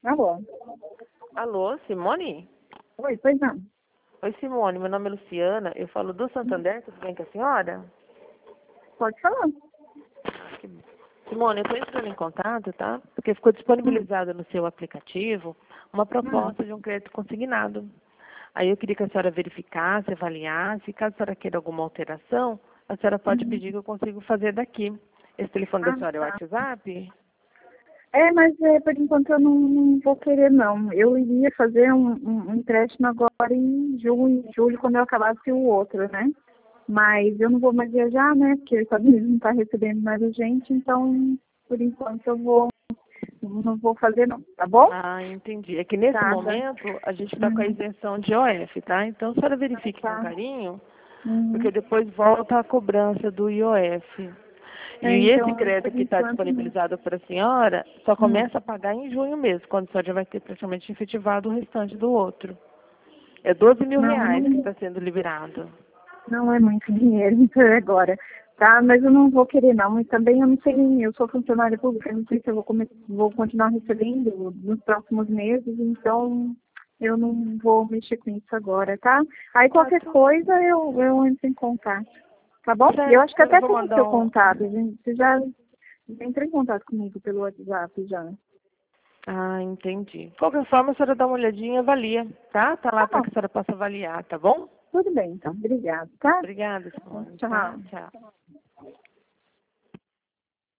Alô? Alô, Simone? Oi, pois não. Oi, Simone, meu nome é Luciana, eu falo do Santander, tudo bem com a senhora? Pode falar. Que bom. Simone, eu estou entrando em contato, tá? Porque ficou disponibilizado no seu aplicativo uma proposta de um crédito consignado. Aí eu queria que a senhora verificasse, avaliasse, caso a senhora queira alguma alteração, a senhora pode pedir que eu consigo fazer daqui. Esse telefone da senhora é o Tá. WhatsApp? Mas por enquanto eu não vou querer, não. Eu iria fazer um empréstimo agora em julho, quando eu acabasse o outro, né? Mas eu não vou mais viajar, né? Porque os Estados Unidos não está recebendo mais a gente, então, por enquanto, não vou fazer, não. Tá bom? Ah, entendi. É que nesse Tá. momento a gente está com a isenção de IOF, tá? Então a senhora verifique com Tá. carinho, porque Uhum. depois volta a cobrança do IOF. E esse Então, crédito por que está enquanto, não. disponibilizado para a senhora só começa a pagar em junho mesmo, quando a senhora já vai ter praticamente efetivado o restante do outro. É 12 mil Não, reais que não, está sendo liberado. não é muito dinheiro então, agora, tá? Mas eu não vou querer não. E também eu não sei, eu sou funcionária pública, eu não sei se eu vou continuar recebendo nos próximos meses, então eu não vou mexer com isso agora, tá? Aí qualquer coisa eu entro em contato, tá bom? E eu acho que Certo, eu até vou tem o mandar seu um. contato, gente. Você já entrou em contato comigo pelo WhatsApp já. Ah, entendi. De qualquer forma, a senhora dá uma olhadinha e avalia, tá? Tá lá Tá para bom, que a senhora possa avaliar, tá bom? tudo bem então. Obrigada, tá? Obrigada, Simone, tá? Tchau. Tchau.